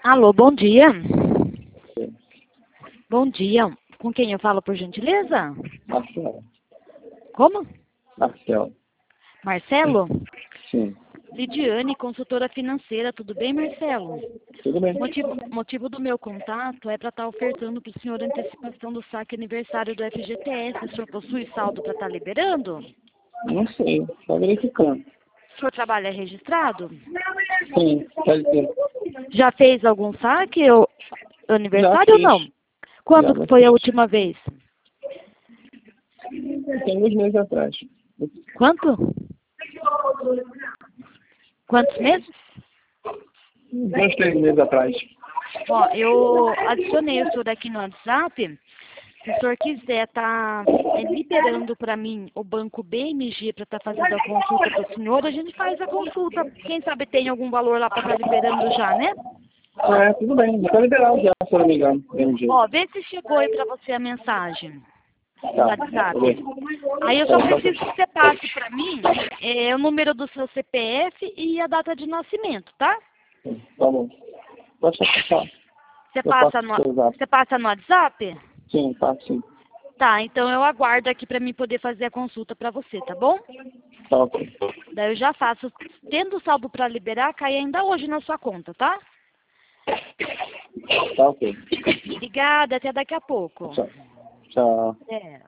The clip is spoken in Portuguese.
Alô, bom dia. Sim. Bom dia. Com quem eu falo, por gentileza? Marcelo. Como? Marcelo. Marcelo? Sim. Lidiane, consultora financeira. Tudo bem, Marcelo? Tudo bem? Motivo do meu contato é para estar ofertando para o senhor a antecipação do saque aniversário do FGTS. O senhor possui saldo para estar liberando? Não sei. Só verificando. O senhor trabalha registrado? Sim. Pode ser. Já fez algum saque ou aniversário Já ou não? fiz. Quando Já foi a fiz. última vez? Tem uns meses atrás. Quanto? Quantos meses? 2, 3 meses atrás. Ó, eu adicionei o senhor aqui no WhatsApp. Se o senhor quiser estar liberando para mim o banco BMG para estar fazendo a consulta para o senhor, a gente faz a consulta. Quem sabe tem algum valor lá para estar liberando já, né? Tudo bem. Já tá liberado já, se eu não me engano. BMG. Ó, vê se chegou aí para você a mensagem no Tá. WhatsApp. Beleza. Aí eu só preciso que você passe para mim o número do seu CPF e a data de nascimento, tá? Tá bom. Pode passar. Você Eu passa passo o seu zap. você passa no WhatsApp? Sim, tá, sim. Tá, então eu aguardo aqui para mim poder fazer a consulta para você, tá bom? Tá ok. Daí eu já faço. Tendo saldo para liberar, cai ainda hoje na sua conta, tá? Tá ok. Obrigada, até daqui a pouco. Tchau. Tchau. É.